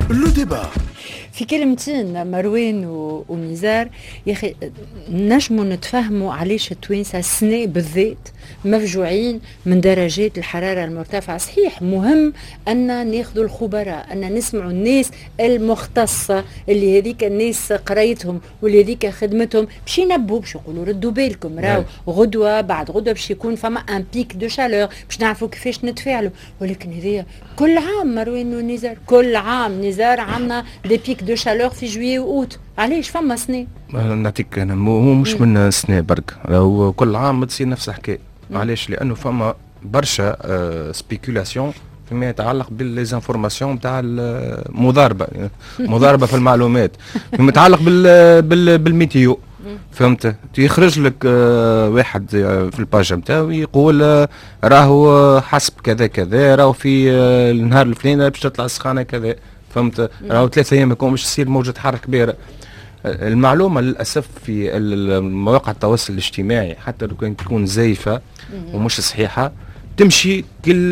لو ديبا. في كلمتين مروان ونزار يا اخي نجموا نتفهموا علاش التوانسه السنه بالذات مفجوعين من درجات الحراره المرتفعه. صحيح مهم ان ناخذوا الخبراء، ان نسمعوا الناس المختصه اللي هذيك الناس قرايتهم واللي هذيك خدمتهم باش ينبوا، باش يقولوا ردوا بالكم راهو غدوه بعد غدوه باش يكون فما ان بيك دو شالور باش نعرفوا كيفاش نتفاعلوا. ولكن هذه كل عام مروان ونزار، كل عام نزار عندنا دي بيك دو شالور في جويي واوت. علاش فما سنه؟ نعطيك انا مش من سنه برك، راهو كل عام تصير نفس الحكايه. علاش؟ لانه فما برشا سبيكولاسيون فيما يتعلق بالليزانفورماسيون نتاع المضاربه، مضاربه في المعلومات فيما يتعلق بالميتيو. فهمت؟ يخرج لك واحد في الباج نتاعو يقول راهو حسب كذا كذا، راهو في النهار الفلاني باش تطلع السخانه كذا. فهمت؟ راهو 3 ايام يكون باش تصير موجة حر كبيره. المعلومه للاسف في مواقع التواصل الاجتماعي حتى لو كان تكون زايفه ومش صحيحه تمشي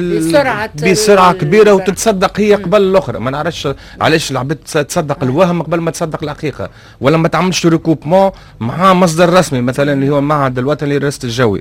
بسرعه كبيره وتتصدق هي قبل الاخرى. ما نعرفش علاش العباد تصدق الوهم قبل ما تصدق الحقيقه، ولا ما تعملش ريكوبمون مع مصدر رسمي مثلا اللي هو المعهد الوطني للرصد الجوي.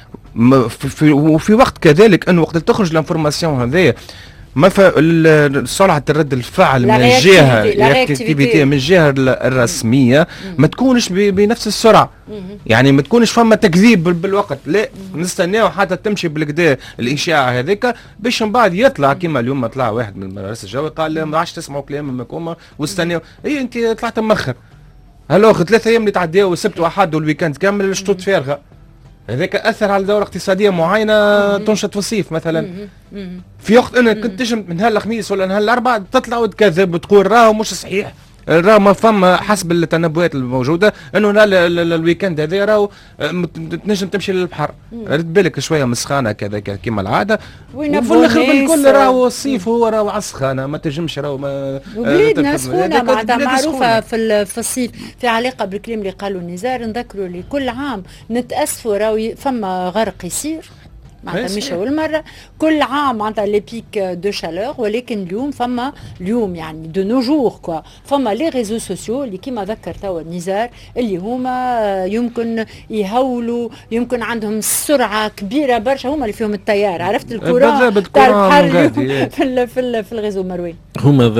وفي وقت كذلك انه وقت تخرج الانفورماسيون هذايا ما سرعه الرد الفعل من الجهه الاكتيفيتي من الجهه الرسميه ما تكونش بنفس السرعه. يعني ما تكونش فما تكذيب بالوقت، لا نستناو حتى تمشي بالكدا الاشاعه هذيك باش من بعد يطلع كيما اليوم طلع واحد من المدرسه الجوي قال ما عادش تسمعوا كلام المكومه واستناو. اي انت طلعت مأخر، هلو 3 ايام اللي تعداو السبت واحد والويكاند كامل الشطوط فارغه. هذاك اثر على دوره اقتصاديه معينه تنشط في الصيف مثلا. في وقت انا كنت تجم من نهار الخميس ولا نهار الاربعاء تطلع وتكذب وتقول راهو مش صحيح، راهو ما فما حسب التنبؤات الموجوده انه الويكاند هذا راهو تنجم تمشي للبحر. رد بالك شويه من السخانه كذا كيما العاده، وفي الاخر بالكل راهو الصيف هو راهو على السخانه ما تنجمش راهو وبلادنا سخونه معناتها معروفه في الصيف. في علاقه بالكلام اللي قالوا النزار نذكروا لي كل عام نتاسفوا راهو فما غرق يصير معناتها مش أول مرة، كل عام معناتها لي بيك دو شالور. ولكن اليوم يعني دو نو جور كوا فما لي ريزو سوسيو اللي كيما ذكر توا النزار اللي هما يمكن يهولوا، يمكن عندهم سرعة كبيرة برشا، هما اللي فيهم التيار. عرفت الكورة تاع البحر في الغيزو مروان. هما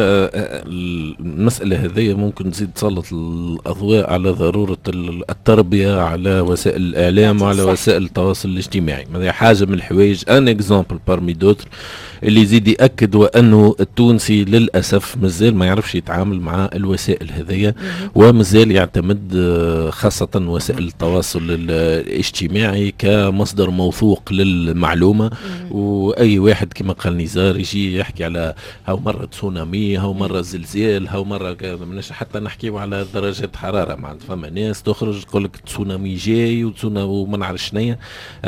المسألة هذه ممكن تزيد تسلط الأضواء على ضرورة التربية على وسائل الإعلام وعلى وسائل التواصل الاجتماعي. هذه حاجة من الحوايج ان اكزامبل بارمي دوتر اللي يزيد يأكد وأنه التونسي للأسف مازال ما يعرفش يتعامل مع الوسائل هذية، ومازال يعتمد خاصة وسائل التواصل الاجتماعي كمصدر موثوق للمعلومة. وأي واحد كما قال نزار يجي يحكي على هاو مرة تسونامي، هاو مرة زلزال، هاو مرة حتى نحكيو على درجات حرارة. معناتها فما ناس تخرج تقول لك تسونامي جاي وما نعرف شنيا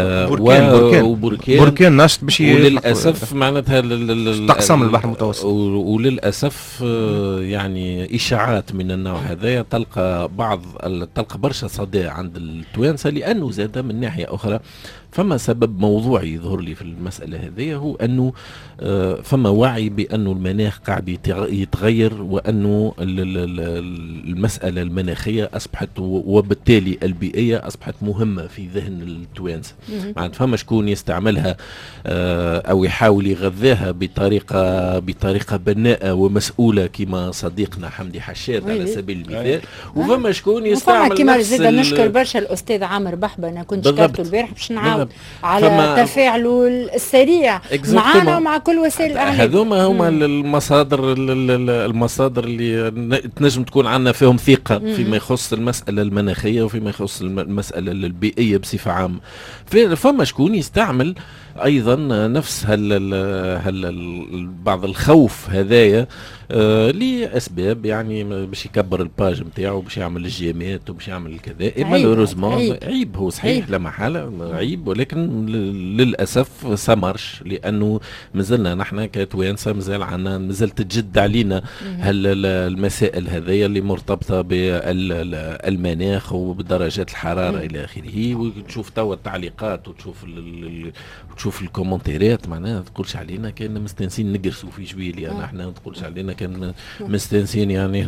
بركان نشط باش وللأسف معناتها تقسم البحر المتوسط. وللأسف يعني إشاعات من النوع هذا تلقى برشا صدى عند التوانسة، لأنه زاد من ناحية أخرى فما سبب موضوعي يظهر لي في المسألة هذه، هو أنه فما وعي بأنه المناخ قاعد يتغير، وأنه المسألة المناخية أصبحت وبالتالي البيئية أصبحت مهمة في ذهن التوانسة. معناتها فما شكون يستعملها أو يحاول يغذاها بطريقة بناءة ومسؤولة كما صديقنا حمدي حشاد على سبيل المثال، وفما شكون يستعمل كما زاد نشكر برشا الأستاذ عامر بحبة، أنا كنت شكرته البارح باش نعاود على تفاعله السريع معنا ومع كل وسائل الإعلام. هذوما المصادر اللي تنجم تكون عندنا فيهم ثقة فيما يخص المسألة المناخية وفيما يخص المسألة البيئية بصفة عامة. فما شكون يستعمل ايضا نفس بعض الخوف هذايا لاسباب يعني باش يكبر الباج نتاعو، باش يعمل الجيمات وباش يعمل كذا. مالوريزمون عيب، هو صحيح لا محاله عيب، ولكن للاسف سمرش، لانه مازلنا نحن كتوانسه مازال تجد علينا المسائل هذيا اللي مرتبطه بالمناخ وبدرجات الحراره الى اخره. وتشوف توا التعليقات وتشوف الكومنتيرات، معناها ما تقولش علينا كأننا مستانسين نقرسوا في جويليا، نحن ما تقولش علينا كان مستانسين يعني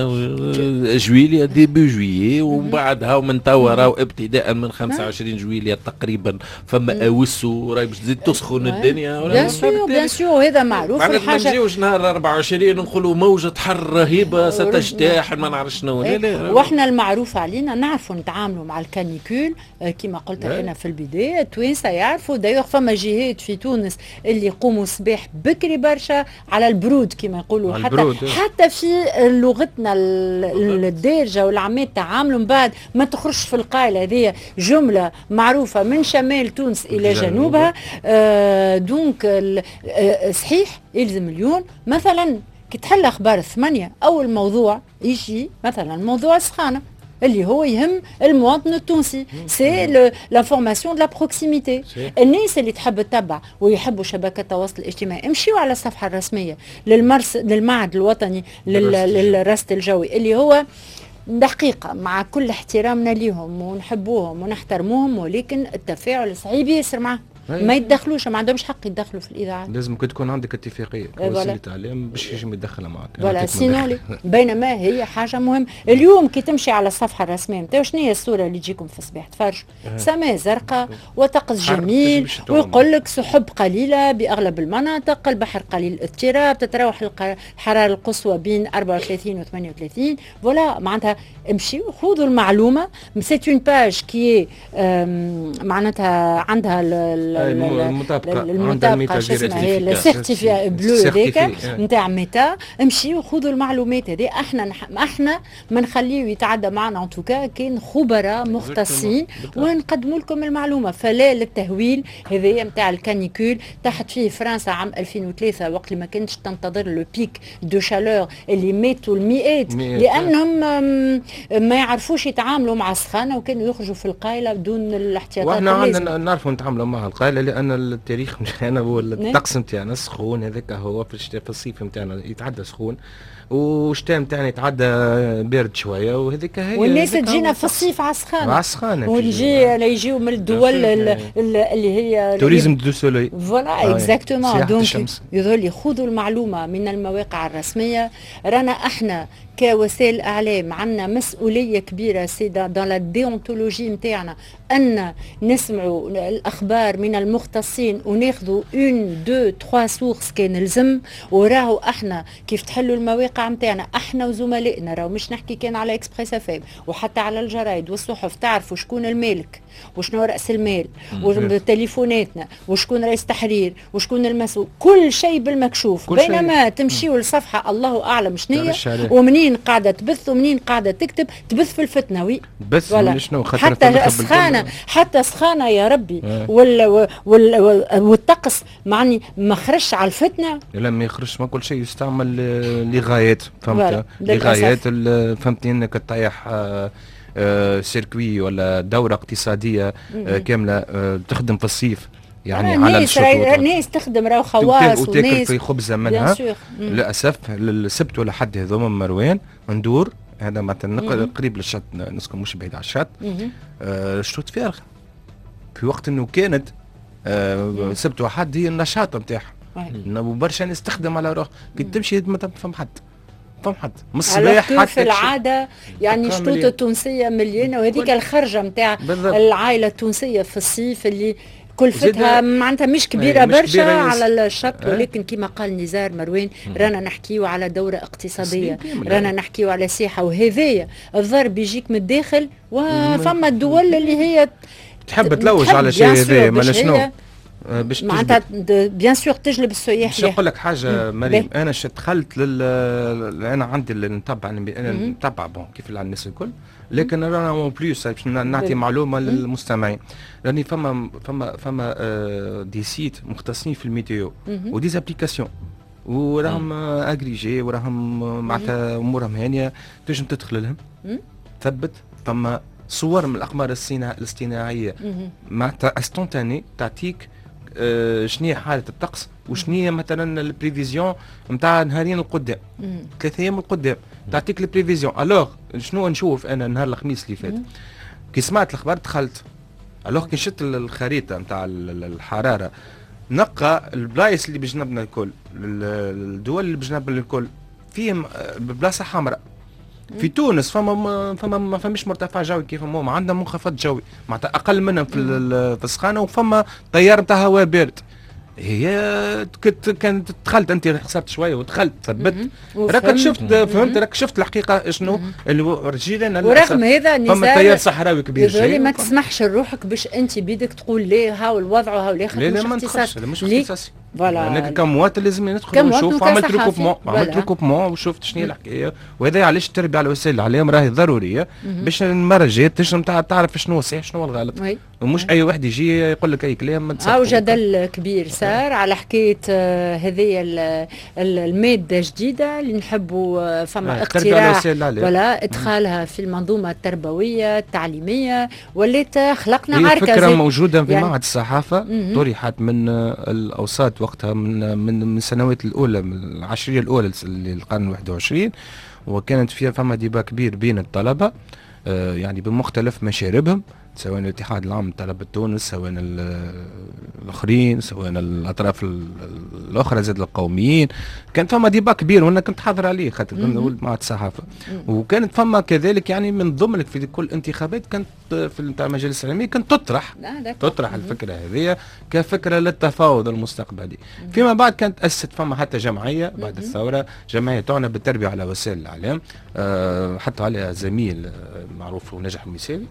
جويلية ديبي جويي، ومن بعدها ومن توا راهو ابتداء من 25 جويلية تقريبا فما اوسو راهي باش تزيد تسخن الدنيا. بيان سور هذا معروف. الحاجه ما نجيوش نهار 24 نقولوا موجة حر رهيبة ستجتاح ما نعرف شنو. واحنا المعروف علينا نعرفوا نتعاملوا مع الكانيكول كما قلت انا في البدايه. التوانسه يعرفوا دايوغ فما جهات في تونس اللي يقوموا الصباح بكري برشا على البرود كما يقولوا، حتى في لغتنا الدارجه والعاميه تعاملوا من بعد ما تخرجش في القايله هذه جمله معروفه من شمال تونس الى جنوبها. دونك صحيح يلزم اليوم مثلا كي تحل اخبار 8 اول موضوع يجي مثلا موضوع السخانه اللي هو يهم المواطن التونسي، سي لانفورماسيون دو لا بروكسيميتي. الناس اللي تحب تتبع ويحبوا شبكات التواصل الاجتماعي امشيوا على الصفحه الرسميه للمعهد الوطني للرصد الجوي اللي هو دقيقة مع كل احترامنا ليهم ونحبوهم ونحترموهم، ولكن التفاعل صعيب ياسر معهم. ما يتدخلوش، ما عندهمش حق يتدخلوا في الاذاعات. لازم تكون عندك اتفاقيه وسيله اعلام باش يجم يتدخل معك. فوالا سينو بينما هي حاجه مهمه. اليوم كي تمشي على الصفحه الرسميه نتاعو شنو هي الصوره اللي تجيكم في الصباح تفرجوا؟ سماء زرقاء وطقس جميل ويقول لك سحب قليله باغلب المناطق، البحر قليل الاضطراب، تتراوح الحراره القصوى بين 34 و 38. فوالا معناتها امشيوا خذوا المعلومه. سي اون باج كي معناتها عندها المطابقه شو اسمها هي السيرتيفيا بلو هذاك نتاع ميتا. امشيوا خذوا المعلومات هذه. احنا ما نخليه يتعدى معنا ان توكا كاين خبراء مختصين ونقدموا لكم المعلومه. فلا للتهويل هذايا نتاع الكانيكول تحت فيه فرنسا عام 2003 وقت اللي ما كانتش تنتظر لو بيك دو شالور اللي ماتوا المئات لانهم ما يعرفوش يتعاملوا مع السخانه وكانوا يخرجوا في القايله بدون الاحتياطات. واحنا نعرفوا نتعاملوا مع القايله لان التاريخ نتاعنا والطقس نتاعنا السخون هذاك هو في الشتاء في الصيف نتاعنا يتعدى سخون والشتاء نتاعنا يتعدى بارد شويه وهذيك هي. والناس تجينا في الصيف على السخانه يجيو من الدول اللي هي توريزم دو سولي. فوالا اكزاكتومون. دونك يظهر لي خذوا المعلومه من المواقع الرسميه. رانا احنا كوسائل اعلام عندنا مسؤوليه كبيره سيدا دون لا ديونتولوجي نتاعنا ان نسمعوا الاخبار من المختصين وناخذوا 1 2 3 سورس كان لزم. وراهو احنا كيف تحلوا المواقع نتاعنا احنا وزملائنا راهو مش نحكي كان على اكسبريس اف ام وحتى على الجرايد والصحف تعرفوا شكون المالك وشنو راس المال وتليفوناتنا وشكون رئيس تحرير وشكون المسؤول كل شيء بالمكشوف. بينما تمشيوا لصفحه الله اعلم شنية ومنين قاعده تبث ومنين قاعده تكتب تبث في الفتنه. وي بس شنو حتى سخانه يا ربي والطقس معني ما خرجش على الفتنه. لا ما يخرجش، ما كل شيء يستعمل لغايات فهمت لغايات فهمتني انك تطيح سيركوي ولا دورة اقتصادية كاملة تخدم في الصيف يعني على الشطوط. ناس تخدم راهو خواص وتاكل في خبزة منها. للأسف السبت ولا حد هذوما مروان ندور هذا مثلا قريب للشط نسكن مش بعيد على الشط. الشطوط فارغة في وقت انه كانت سبت وحد هي النشاط نتاعها وبرشا ناس تخدم على روح كي تمشي ما تفهم حد من الصباح حتى في العاده يعني الشطوط التونسيه مليانه وهذيك الخرجه نتاع العائله التونسيه في الصيف اللي كلفتها معناتها مش كبيره برشا على الشط. ولكن كما قال نزار مروان رانا نحكيو على دوره اقتصاديه رانا نحكيو على سياحه وهذايا الضرب يجيك من الداخل وفما الدول اللي هي تحب تلوج على شيء هذا ما شنو باش معناتها بيان سور تجلب السياح. باش نقول لك حاجه مريم انا دخلت انا عندي نتبع انا نتبع بون كيف الناس الكل لكن رانا اون بليس باش نعطي معلومه للمستمعين راني فما دي سيت مختصين في الميتيو ودي زابليكاسيون وراهم اغريجي وراهم معناتها امورهم هانيه تنجم تدخل لهم تثبت فما صور من الاقمار الاصطناعيه معناتها استونتاني تعطيك شنية حالة الطقس وشنية مثلا البريفيزيون نتاع نهارين القدام 3 ايام القدام تعطيك البريفيزيون. الوغ شنو نشوف انا نهار الخميس اللي فات كي سمعت الاخبار دخلت الوغ كي شفت الخريطة نتاع الحرارة نقى البلايص اللي بجنبنا الكل الدول اللي بجنبنا الكل فيهم ببلاصه حمراء. في تونس فما فماش مرتفع جوي كيف ما عندنا منخفض جوي معناتها اقل منهم في السخانه، وفما تيار نتاع هواء بارد. هي كانت دخلت انت حسبت شويه ودخلت ثبت راك شفت فهمت راك شفت الحقيقه شنو اللي رجينا. ورغم هذا نزار فما تيار صحراوي كبير جاي ما تسمحش لروحك باش انت بيدك تقول ليه هاو الوضع وهاو ليه خاطر مش اختصاصي. لا مش اختصاصي فوالا انا كمواطن لازم ندخل ونشوف. عملت ريكوبمون وشفت شنو هي الحكايه، وهذا علاش التربيه على وسائل الاعلام راهي ضروريه باش المره الجايه تنجم تعرف شنو صحيح شنو الغلط، ومش اي واحد يجي يقول لك اي كلام ما تصدقش. هاو جدل كبير صار على حكايه هذه الماده جديده اللي نحبوا فما اقتراح ولا ادخالها في المنظومه التربويه التعليميه، ولات خلقنا عركه. فكره موجوده في معهد الصحافه طرحت من الاوساط وقتها من السنوات الاولى، من العشريه الاولى للقرن 21، وكانت فيها فما ديبا كبير بين الطلبه يعني بمختلف مشاربهم، سواء الاتحاد العام لطلبة تونس، سواء الاخرين، سواء الاطراف الاخرى زاد القوميين. كان فما ديبا كبير وانا كنت حاضر عليه خاطر كنت ولد مع الصحافه. وكانت فما كذلك يعني من ضمن في كل انتخابات كانت في نتاع المجالس العلميه كانت تطرح الفكره هذه كفكره للتفاوض المستقبلي. فيما بعد كانت اسست فما حتى جمعيه بعد الثوره، جمعيه تعنى بالتربيه على وسائل الاعلام، حتى عليها زميل معروف ونجح المساوي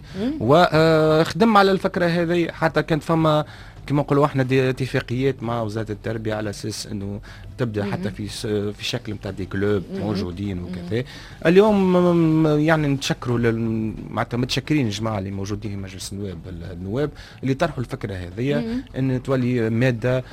وخدم على الفكره هذه. حتى كانت فما كما نقولوا احنا دي اتفاقيات مع وزاره التربيه على اساس انه تبدا حتى في شكل نتاع دي كلوب موجودين وكذا. اليوم يعني نتشكروا معناتها متشكرين الجماعه اللي موجودين في مجلس النواب اللي طرحوا الفكره هذه ان تولي ماده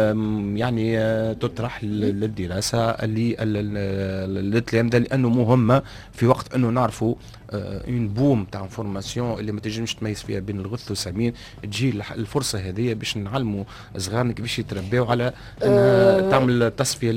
يعني تطرح للدراسه اللي للتلامذه، لانه مهمه في وقت انه نعرفوا اون بوم تاع انفورماسيون اللي ما تنجمش تميز فيها بين الغث والسمين. تجي الفرصه هذه باش نعلموا صغارنا كيفاش يتربيوا على انها تعمل تصفيه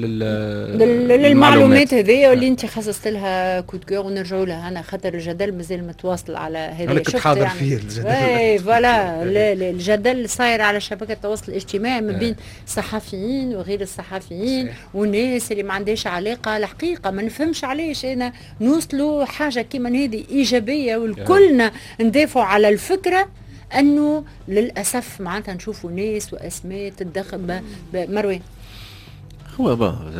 للمعلومات هذه واللي انت خصصت لها كود كور. ونرجعوا لها انا خاطر الجدل مازال متواصل على هذا. انا كنت حاضر يعني فيه الجدل. اي فوالا الجدل صاير على شبكه التواصل الاجتماعي ما بين الصحفيين وغير الصحفيين والناس اللي ما عندهاش علاقه. الحقيقه ما نفهمش علاش انا نوصلوا حاجه كيما هذه ايجابيه والكلنا ندافعوا على الفكره انه للاسف معناتها نشوفوا ناس واسماء تتدخل. مروان هو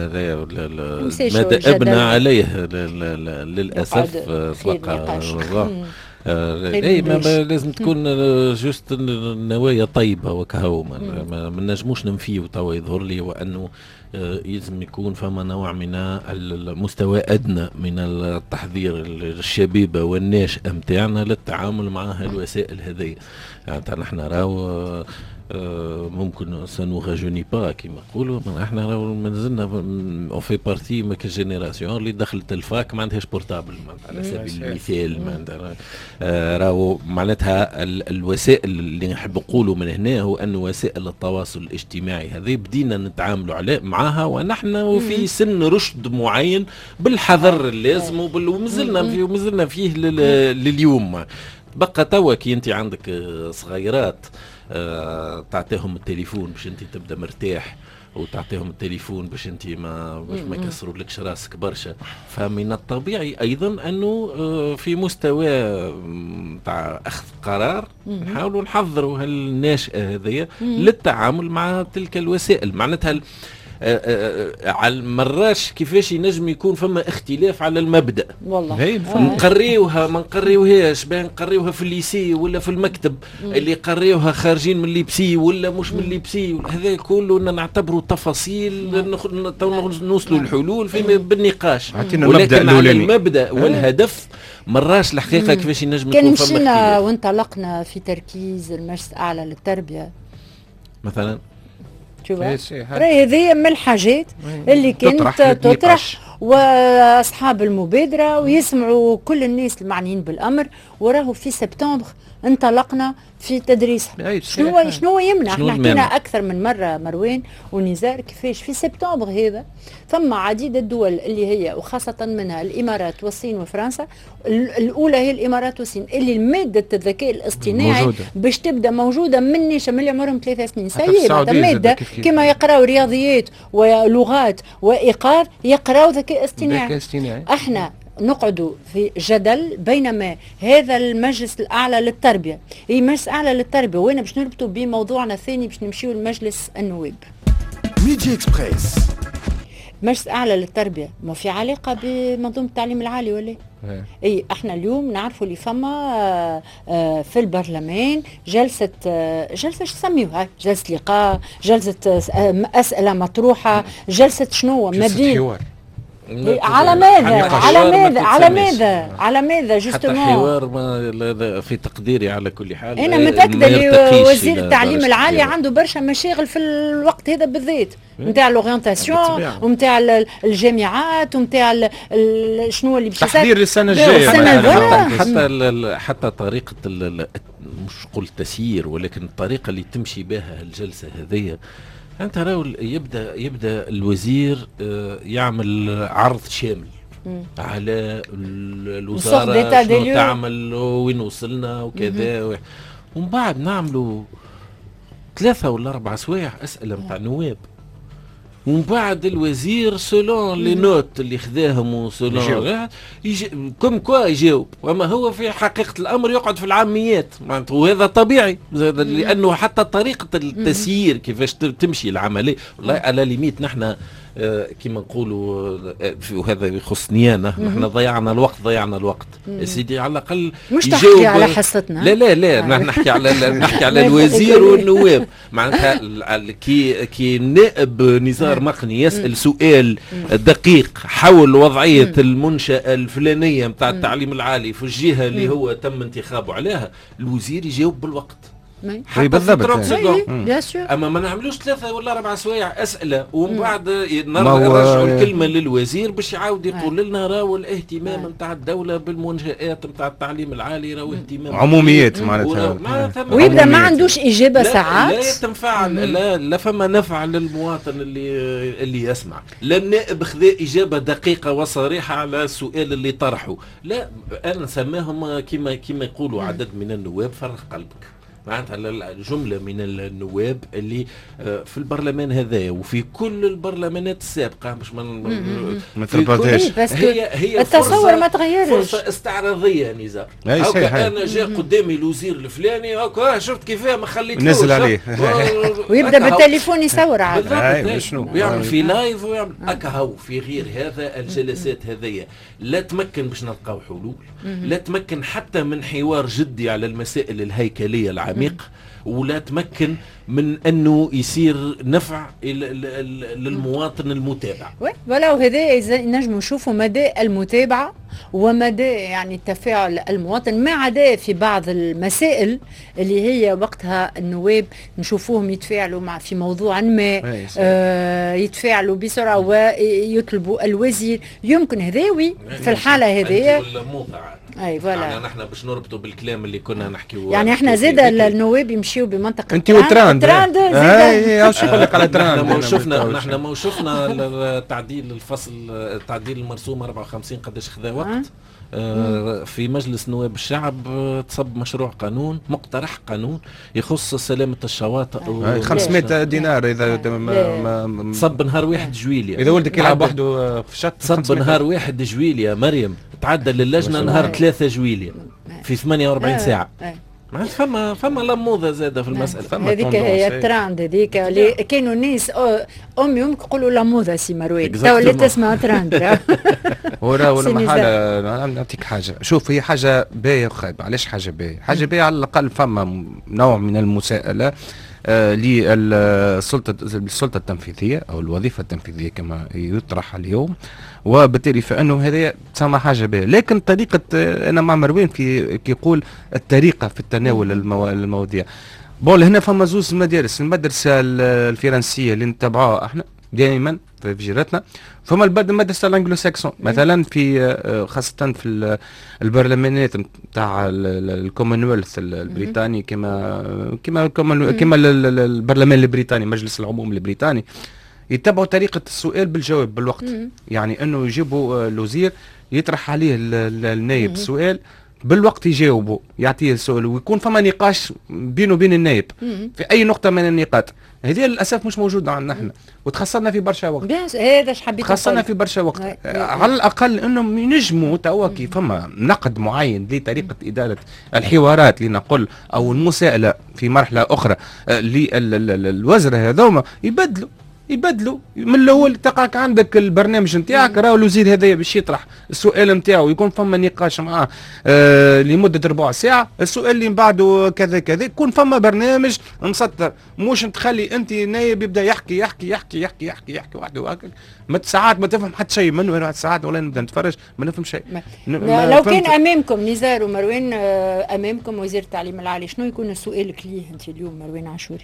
ماذا ابنى عليه للاسف بقى اي لازم تكون جوست النوايا طيبه وكهو. ما نجموش ننفيو توا يظهر لي وانه يلزم يكون فما نوع من المستوى ادنى من التحضير الشبيبه والناشئه نتاعنا للتعامل مع الوسائل هذه. يعني نحن راهو ممكن سنغاجوني با كيما نقولوا احنا ما زلنا اون في بارتي من الجينيراسيون اللي دخلت الفاك ما عندهاش بورتابل على سبيل المثال. ما عندها راهو معناتها الوسائل اللي نحب نقولوا من هنا هو انه وسائل التواصل الاجتماعي هذه بدينا نتعاملوا معها ونحن في سن رشد معين بالحذر اللازم ومازلنا فيه لليوم. بقى توا كي انت عندك صغيرات تعطيهم التليفون باش انت تبدا مرتاح وتعطيهم التليفون باش انت ما يكسروا لكش راسك برشا. فمن الطبيعي ايضا انه في مستوى تاع اخذ قرار نحاولوا نحضروا هالناشئه هذيا للتعامل مع تلك الوسائل. معناتها على مراش كيفاش ينجم يكون فما اختلاف على المبدا. والله نقريوها ما نقريوهاش، بين نقريوها في الليسي ولا في المكتب، اللي قريوها خارجين من الليبسي ولا مش من الليبسي، هذا كله نعتبره تفاصيل نوصلوا الحلول في بالنقاش. ولكن على المبدا والهدف مراش الحقيقه كيفاش ينجم يكون فما اختلاف. كان مشينا وانطلقنا في تركيز المجلس الاعلى للتربيه مثلا، راهي هذه من الحاجات اللي كانت تطرح واصحاب المبادره ويسمعوا كل الناس المعنيين بالامر. وراه في سبتمبر انطلقنا في تدريسها. شنو يمنع؟ احنا حكينا اكثر من مره مروان ونزار كيفاش في سبتمبر هذا ثم عديد الدول اللي هي وخاصه منها الامارات والصين وفرنسا. الاولى هي الامارات والصين اللي ماده الذكاء الاصطناعي باش تبدا موجوده من اللي عمرهم 3 سنين. ماده كما يقراوا رياضيات ولغات وايقاف يقراوا ذكاء اصطناعي. احنا نقعدوا في جدل بينما هذا المجلس الأعلى للتربية مجلس أعلى للتربية وين باش نربطوا بموضوعنا الثاني باش نمشيو لمجلس النواب. ميديا اكسبريس مجلس أعلى للتربية ما في علاقة بمنظومة التعليم العالي ولا اي؟ احنا اليوم نعرفوا اللي فما في البرلمان جلسة شو نسميوها؟ جلسة لقاء، جلسة أسئلة مطروحة، جلسة شنو ما بين على ماذا جوستومون حتى حوار في تقديري على كل حال. انا متاكده اللي وزير التعليم العالي عنده برشا مشاغل في الوقت هذا بالذات نتاع الاورينتاسيون ونتاع الجامعات ونتاع شنو اللي باش تحضير السنه الجايه. حتى طريقه مش قلت تسيير ولكن الطريقه اللي تمشي بها الجلسه هذه. أنت راول يبدأ الوزير يعمل عرض شامل على الوزارة شنو تعمل وين وصلنا وكذا ومن بعد نعملوا 3 ولا 4 سوايع أسئلة متاع نواب ومن بعد الوزير سولون لي نوت اللي خذاهم وسولون كم كوا يجاوب. وما هو في حقيقة الأمر يقعد في العاميات وهذا طبيعي لأنه حتى طريقة التسيير كيفاش تمشي العملية والله على ليميت نحن كما نقولوا وهذا يخصني انا نحن ضيعنا الوقت يا سيدي على الاقل مش تحكي على حصتنا. لا نحكي على الوزير والنواب معناتها كي النائب نزار مقني يسأل سؤال دقيق حول وضعية المنشأة الفلانية نتاع التعليم العالي في الجهة اللي هو تم انتخابه عليها الوزير يجاوب بالوقت بالضبط. اما ما نعملوش 3 ولا 4 سوايع اسئله ومن بعد نرجعوا الكلمه للوزير باش يعاود يقول لنا راهو الاهتمام نتاع الدوله بالمنشآت نتاع التعليم العالي راهو اهتمام عموميات معناتها ويبدا ما عندوش اجابه ساعات لا يتنفع لا فما نفع للمواطن اللي يسمع. لا النائب خذا اجابه دقيقه وصريحه على السؤال اللي طرحه. لا انا نسميهم كما يقولوا عدد من النواب فرغ قلبك. معناتها الجملة من النواب اللي في البرلمان هذا وفي كل البرلمانات السابقة مش ما تربطهاش هي التصور ما تغيرش فرصة استعراضية نزار. أنا جاء قدامي الوزير الفلاني هكا شفت كيفاه ما خليتوش نزل عليه ويبدا بالتليفون يصور عاد ويعمل في لايف ويعمل هكا. في غير هذا الجلسات هذية لا تمكن باش نلقاو حلول لا تمكن حتى من حوار جدي على المسائل الهيكلية العميق ولا تمكن من انه يصير نفع للمواطن المتابع. ولو هذا نجم نشوفوا مدى المتابعه ومدى يعني التفاعل المواطن ما عدا في بعض المسائل اللي هي وقتها النواب نشوفوهم يتفاعلوا مع في موضوع ما يتفاعلوا بسرعه ويطلبوا الوزير يمكن هذاوي في الحاله هذه اي فوالا. يعني نحن باش نربطوا بالكلام اللي كنا نحكيو يعني احنا زاد النواب يمشيو بمنطقه انت وتراند ايش يقول لك على تراند. نحن ما شفنا التعديل الفصل التعديل المرسوم 54 قداش خذا وقت. في مجلس نواب الشعب تصب مشروع قانون مقترح قانون يخص سلامة الشواطئ 500 دينار إذا صب نهار 1 جويلية إذا ولدك يلعب وحده في شط صب نهار 1 جويلية مريم تعدى للجنة نهار 3 جويليا في 48 ساعة. فما لموضه زاده في المساله. هذيك هي التراند هذيك اللي كانوا الناس امي يقولوا لموضه سي مروان تو اللي تسمع تراند. ولا محاله نعطيك حاجه. شوف هي حاجه باهيه وخايبه. علاش حاجه باهيه؟ حاجه باهيه على الاقل فما نوع من المساءله للسلطه التنفيذيه او الوظيفه التنفيذيه كما يطرح اليوم وبالتالي فانه هذا تسمى حاجه باهيه. لكن طريقه انا مع مروان في يقول الطريقه في التناول المواضيع. بون هنا فما زوز مدارس. المدرسه الفرنسيه اللي نتبعوها احنا دائما في جيرتنا. فما المدرسه الانجلو ساكسون مثلا في خاصه في البرلمانات نتاع الكومنولث البريطاني كما البرلمان البريطاني مجلس العموم البريطاني يتبعوا طريقه السؤال بالجواب بالوقت. يعني انه يجيبوا الوزير يطرح عليه النائب السؤال بالوقت يجاوبوا يعطيه السؤال ويكون فما نقاش بينه وبين النائب في اي نقطه من النقاط. هذه للاسف مش موجوده عندنا احنا وتخسرنا في برشا وقت. هذا اش حبيت تخسرنا في برشا وقت. على الاقل انهم ينجموا توا كي فما نقد معين لطريقه اداره الحوارات لنقل او المساءله في مرحله اخرى للوزراء هذوما يبدلوا من الاول. تلقاك عندك البرنامج نتاعك راهو الوزير هذايا باش يطرح السؤال نتاعو يكون فما نقاش معاه لمده ربع ساعه. السؤال اللي من بعده كذا كذا يكون فما برنامج مسطر. مش تخلي انت نايب يبدا يحكي يحكي يحكي يحكي يحكي يحكي وحده وهكذا ساعات ما تفهم حتى شيء منه. ساعات ولا نبدا نتفرج ما نفهم شيء. لو كان امامكم نزار ومروان امامكم وزير التعليم العالي شنو يكون سؤالك ليه انت اليوم مروان عاشوري؟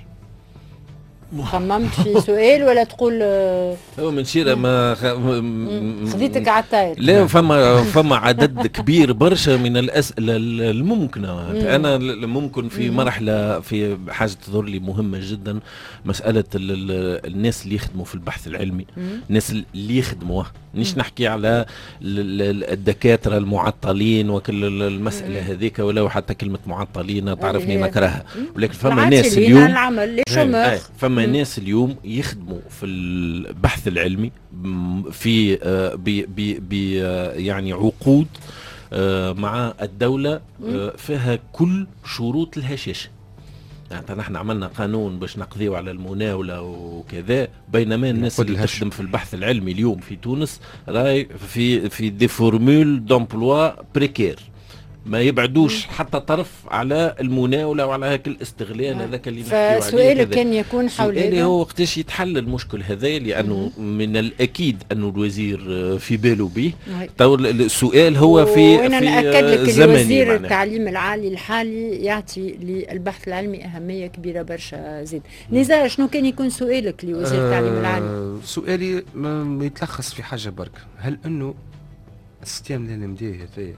خممت في سؤال ولا تقول هو من شيرة ما خذيتك على الطاير؟ لا فما عدد كبير برشا من الأسئلة الممكنة. أنا ممكن في مرحلة في حاجة تظهر لي مهمة جدا مسألة الناس اللي يخدموا في البحث العلمي. الناس اللي يخدموا نيش نحكي على الدكاترة المعطلين وكل المسألة هذيك ولو حتى كلمة معطلين تعرفني نكرهها. ولكن فما ناس اليوم فما ناس اليوم يخدموا في البحث العلمي في بي يعني عقود مع الدولة فيها كل شروط الهشاشة. يعني نحن عملنا قانون باش نقضيو على المناولة وكذا بينما الناس اللي تخدم في البحث العلمي اليوم في تونس راي في دي فورمول دومبلوا بريكير ما يبعدوش حتى طرف على المناوله وعلى هاك الاستغلال هذاك اللي نحكيو عليه. فسؤالك كان يكون حول هذا هو وقتاش يتحل المشكل هذا لانه من الاكيد انه الوزير في باله به. تو السؤال هو في وانا ناكد لك زمني وزير التعليم العالي الحالي يعطي للبحث العلمي اهميه كبيره برشا. زيد نزار شنو كان يكون سؤالك لوزير التعليم العالي؟ سؤالي يتلخص في حاجه برك. هل انه السيستم اللي مديه هذايا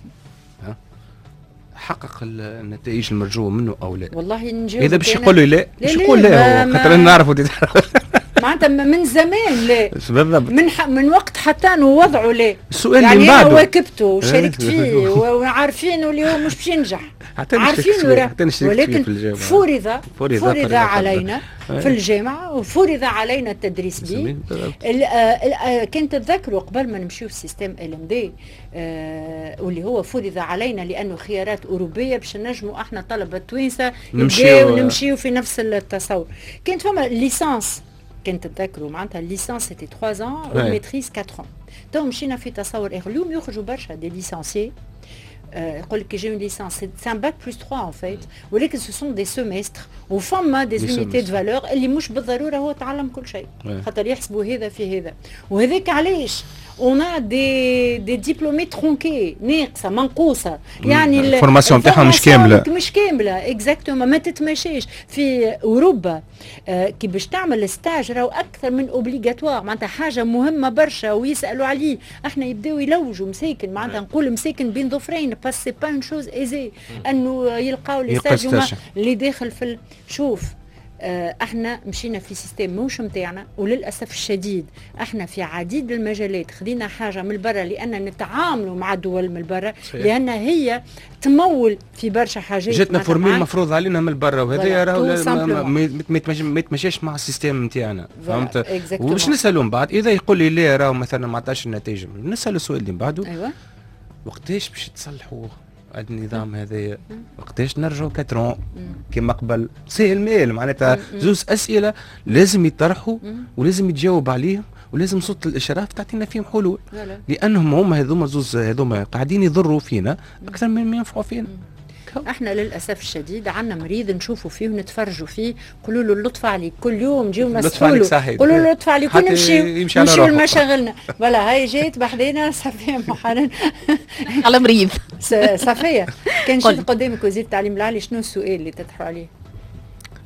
حقق النتائج المرجوه منه او لا؟ والله نجاوب اذا باش يقول لي لا باش يقول لا خاطر نعرفوا معناتها من زمان لا بالضبط من وقت حتى نوضعوا لا. السؤال يعني اللي بعده انا واكبته وشاركت فيه وعارفين اللي هو مش باش ينجح عارفين ولكن فرض علينا في الجامعه وفرض علينا التدريس به. كان تتذكروا قبل ما نمشيو في السيستم LMD واللي هو فرض علينا لانه خيارات اوروبيه باش نجموا احنا طلبه توانسه نمشيو في نفس التصور. كانت فما ليسانس كنت تذكروا معناتها الليسانس سيتي 3 ans والميتريز 4 ans. تو مشينا في تصور اليوم يخرجوا برشا دي ليسانسيي يقول لك يجيو ليسانس سي ان باك بلس 3 ان فيت ولكن سو سون دي سيمستر وفما دي زونيتي دو فالور اللي مش بالضروره هو تعلم كل شيء خاطر يحسبوا هذا في هذا. وهذاك علاش on a des diplômés tronqués ناقصه منقوصه يعني الفورماسيون نتاعها مش كامله اكزاكتومون ما تتمشاش في اوروبا. كي باش تعمل ستاج راهو اكثر من اوبليغاتوار معناتها حاجه مهمه برشا ويسالوا عليه. احنا يبداو يلوجوا مساكن معناتها نقول مساكن بين ظفرين بس سي با اون شوز ايزي انه يلقاو لي ستاج اللي داخل في شوف. احنا مشينا في سيستم موش متاعنا وللاسف الشديد احنا في عديد المجالات خدينا حاجه من برا لان نتعاملوا مع دول من برا لان هي تمول في برشا حاجات. جاتنا فورميل مفروض علينا من برا وهذا راهو ما يتمشاش مع السيستم نتاعنا فهمت. وباش نسالوا من بعد اذا يقول لي لا راهو مثلا ما عطاش النتائج نسالوا السؤال اللي من بعده ايوه وقتاش باش تصلحوا النظام هذا وقتاش نرجعوا كاترون كما قبل سهل مال معناتها زوز اسئله لازم يطرحوا ولازم يتجاوب عليهم ولازم صوت الاشراف تعطينا فيهم حلول لانهم هم هذوما زوز هذوما قاعدين يضروا فينا اكثر من ما ينفعوا فينا. احنا للاسف الشديد عندنا مريض نشوفوا فيه ونتفرجوا فيه قولوا له اللطف عليك كل يوم جيو نسولوا قولوا له اللطف عليك ونمشيو لمشاغلنا. فوالا هاي جيت بحدينا صفيه محرن على مريض صفيه كان شفت قدامك وزير التعليم العالي شنو السؤال اللي تطرحوا عليه؟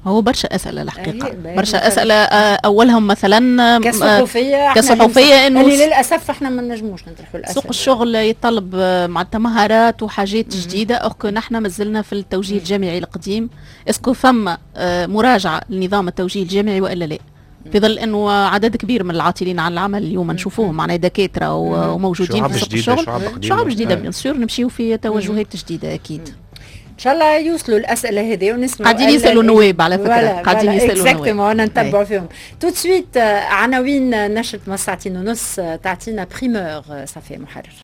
هو برشا أسئلة الحقيقة، باهي برشا مثلاً. أسئلة أولهم مثلا كصحفية إنه اللي للأسف احنا ما نجموش نطرحوا الأسئلة. سوق الشغل يتطلب معناتها مهارات وحاجات جديدة، أوكو نحن مازلنا في التوجيه الجامعي القديم. اسكو ثم مراجعة لنظام التوجيه الجامعي وإلا لا؟ في ظل انه عدد كبير من العاطلين عن العمل اليوم نشوفوهم معناها دكاتره وموجودين في سوق الشغل، شعب جديده بيان سور، نمشيو في توجهات جديده اكيد. ان شاء الله يوصلوا الاسئله هذه ونسمعوا. قاعدين يسالوا النواب على فكره، قاعدين يسالوا النواب وانا نتبعوا فيهم. تو سويت عناوين نشره ساعتين ونص تعطينا بريمور صفي محرر.